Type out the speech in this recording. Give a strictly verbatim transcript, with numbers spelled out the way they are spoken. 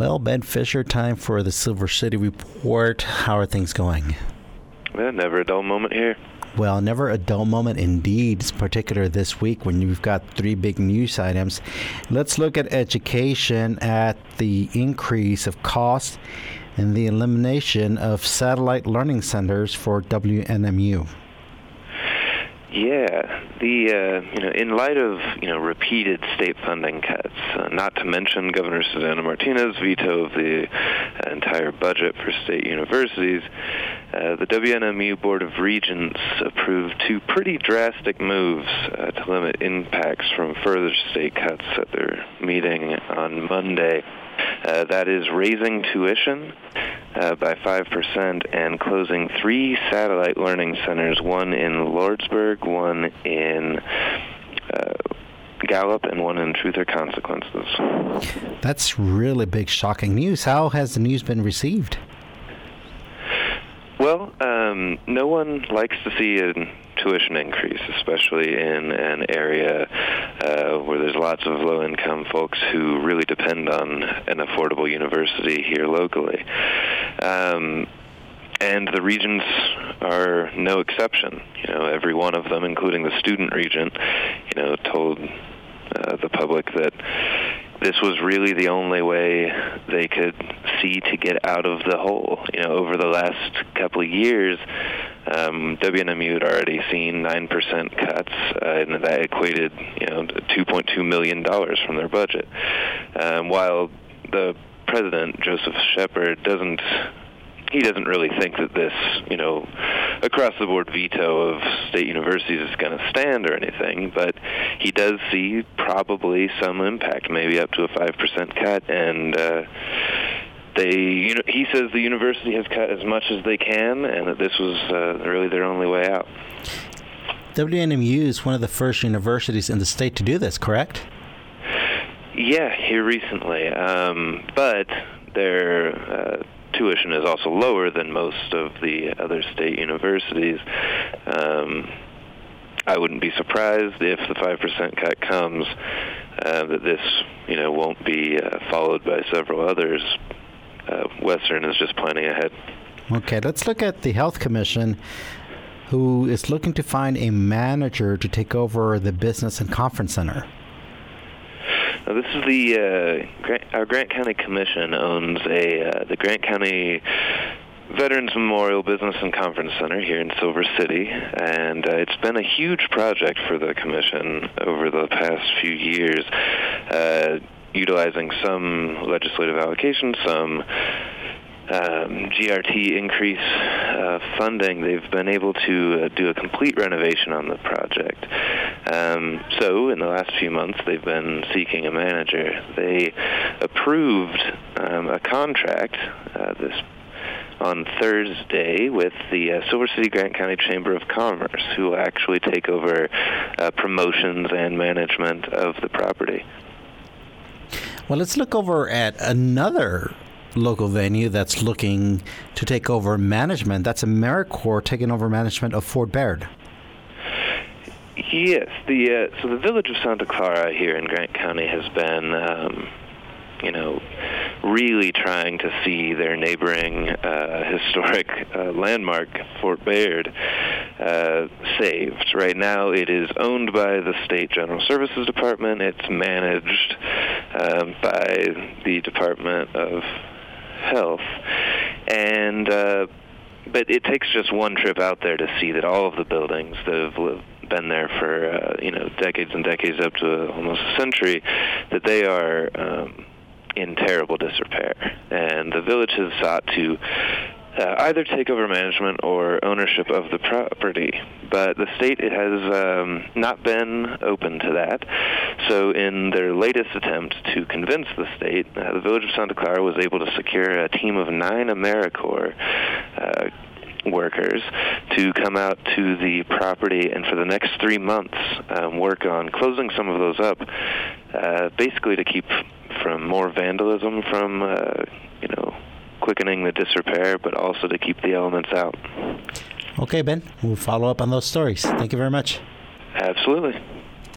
Well, Ben Fisher, time for the Silver City Report. How are things going? Yeah, never a dull moment here. Well, never a dull moment indeed, in particular this week when you've got three big news items. Let's look at education, at the increase of cost and the elimination of satellite learning centers for W N M U. Yeah, the uh, you know, in light of you know repeated state funding cuts, uh, not to mention Governor Susana Martinez's veto of the uh, entire budget for state universities, uh, the W N M U Board of Regents approved two pretty drastic moves uh, to limit impacts from further state cuts at their meeting on Monday. Uh, that is raising tuition uh, by five percent and closing three satellite learning centers, one in Lordsburg, one in uh, Gallup, and one in Truth or Consequences. That's really big, shocking news. How has the news been received? Well, um, no one likes to see a tuition increase, especially in an area uh, where there's lots of low-income folks who really depend on an affordable university here locally. Um, and the regions are no exception. You know, every one of them, including the student regent, you know, told uh, the public that this was really the only way they could see to get out of the hole. You know, over the last couple of years, um, W N M U had already seen nine percent cuts, uh, and that equated, you know, two point two million dollars from their budget. Um, while the president, Joseph Shepard, doesn't he doesn't really think that this, you know, across-the-board veto of state universities is going to stand or anything, but he does see probably some impact, maybe up to a five percent cut, and uh, they, you know, he says the university has cut as much as they can, and that this was uh, really their only way out. W N M U is one of the first universities in the state to do this, correct? Yeah, here recently, um, but their uh, tuition is also lower than most of the other state universities. Um, I wouldn't be surprised if the five percent cut comes, uh, that this, you know, won't be uh, followed by several others. Uh, Western is just planning ahead. Okay, let's look at the Health Commission, who is looking to find a manager to take over the Business and Conference Center. Now, this is the uh, Grant, our Grant County Commission owns a uh, the Grant County Veterans Memorial Business and Conference Center here in Silver City, and uh, it's been a huge project for the commission over the past few years, uh, utilizing some legislative allocation, some Um, G R T increase uh, funding. They've been able to uh, do a complete renovation on the project. Um, so in the last few months, they've been seeking a manager. They approved um, a contract uh, this on Thursday with the uh, Silver City Grant County Chamber of Commerce, who will actually take over uh, promotions and management of the property. Well, let's look over at another local venue that's looking to take over management. That's AmeriCorps taking over management of Fort Baird. Yes, the uh, so the Village of Santa Clara here in Grant County has been, um, you know, really trying to see their neighboring uh, historic uh, landmark, Fort Baird, uh, saved. Right now, it is owned by the State General Services Department. It's managed um, by the Department of Health, and uh, but it takes just one trip out there to see that all of the buildings that have lived, been there for uh, you know decades and decades, up to almost a century, that they are um, in terrible disrepair, and the village has sought to uh, either take over management or ownership of the property, but the state it has um, not been open to that. So in their latest attempt to convince the state, uh, the Village of Santa Clara was able to secure a team of nine AmeriCorps uh, workers to come out to the property and for the next three months um, work on closing some of those up, uh, basically to keep from more vandalism from, uh, you know, quickening the disrepair, but also to keep the elements out. Okay, Ben, we'll follow up on those stories. Thank you very much. Absolutely.